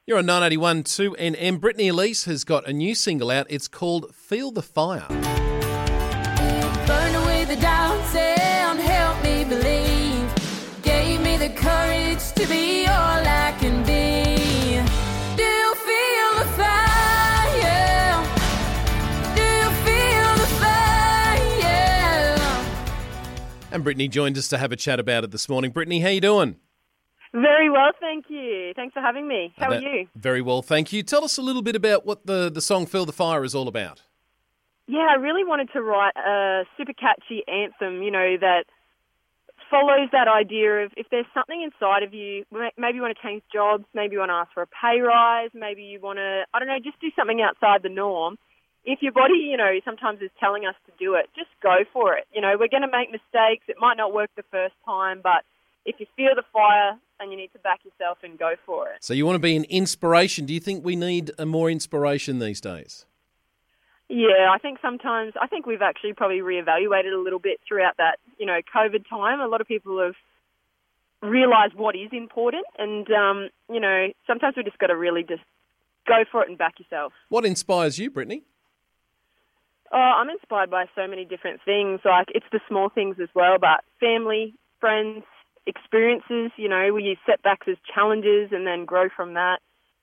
You're on 981 2NM. Brittany Elise has got a new single out. It's called Feel the Fire. Burn away the doubts and help me believe. Gave me the courage to be all I can be. Do you feel the fire? Do you feel the fire? And Brittany joined us to have a chat about it this morning. Brittany, how you doing? Very well, thank you. Thanks for having me. How are you? Very well, thank you. Tell us a little bit about what the song Feel the Fire is all about. Yeah, I really wanted to write a super catchy anthem, that follows that idea of if there's something inside of you, maybe you want to change jobs, maybe you want to ask for a pay rise, maybe you want to, just do something outside the norm. If your body, sometimes is telling us to do it, just go for it. We're going to make mistakes. It might not work the first time, but if you feel the fire, and you need to back yourself and go for it. So you want to be an inspiration. Do you think we need more inspiration these days? Yeah, I think we've actually probably reevaluated a little bit throughout that, COVID time. A lot of people have realised what is important and, sometimes we just got to really just go for it and back yourself. What inspires you, Brittany? Oh, I'm inspired by so many different things. Like, it's the small things as well, but family, friends, experiences, we use setbacks as challenges and then grow from that.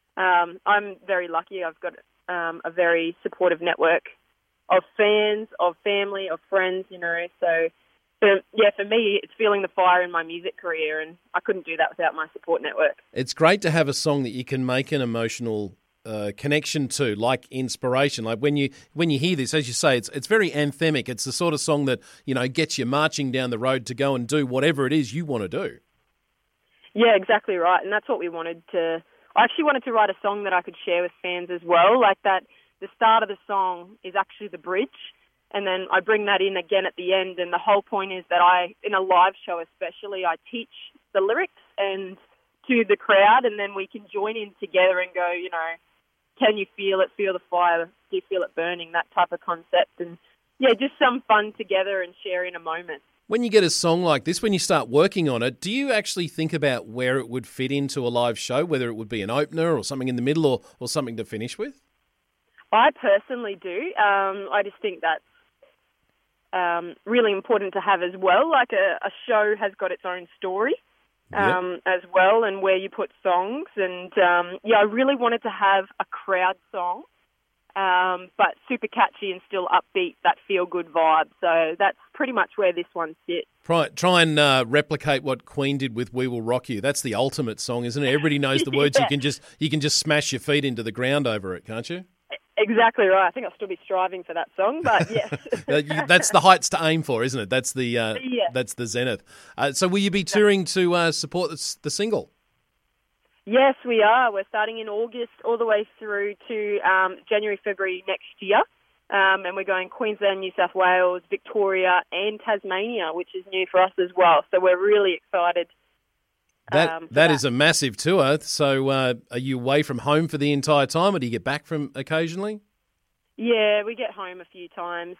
I'm very lucky. I've got a very supportive network of fans, of family, of friends, So, for me, it's feeling the fire in my music career, and I couldn't do that without my support network. It's great to have a song that you can make an emotional connection to, like inspiration. Like when you hear this, as you say, it's very anthemic. It's the sort of song that gets you marching down the road to go and do whatever it is you want to do. Yeah, exactly right, and that's what we wanted to. I actually wanted to write a song that I could share with fans as well. Like that, the start of the song is actually the bridge, and then I bring that in again at the end. And the whole point is that in a live show especially, I teach the lyrics and to the crowd, and then we can join in together and go, can you feel it? Feel the fire? Do you feel it burning? That type of concept. And yeah, just some fun together and sharing a moment. When you get a song like this, when you start working on it, do you actually think about where it would fit into a live show, whether it would be an opener or something in the middle or something to finish with? I personally do. I just think that's really important to have as well. Like a show has got its own story. As well, and where you put songs. And, I really wanted to have a crowd song, but super catchy and still upbeat, that feel-good vibe. So that's pretty much where this one sits. Try and replicate what Queen did with We Will Rock You. That's the ultimate song, isn't it? Everybody knows the words. Yeah. You can just smash your feet into the ground over it, can't you? Exactly right. I think I'll still be striving for that song, but yes. That's the heights to aim for, isn't it? That's the that's the zenith. So will you be touring to support the single? Yes, we are. We're starting in August all the way through to January, February next year. And we're going Queensland, New South Wales, Victoria and Tasmania, which is new for us as well. So we're really excited. That is a massive tour. So are you away from home for the entire time, or do you get back from occasionally? Yeah, we get home a few times.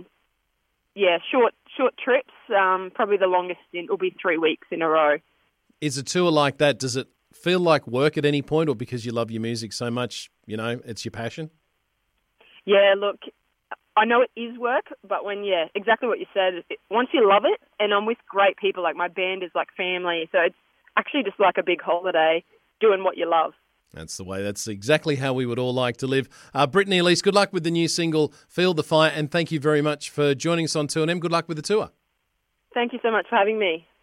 Short trips. Probably the longest stint will be 3 weeks in a row. Is a tour like that, does it feel like work at any point, or because you love your music so much, it's your passion? Yeah, look, I know it is work, but exactly what you said. Once you love it, and I'm with great people, like my band is like family, so it's actually just like a big holiday, doing what you love. That's the way. That's exactly how we would all like to live. Brittany Elise, good luck with the new single, Feel the Fire, and thank you very much for joining us on 2NM. Good luck with the tour. Thank you so much for having me.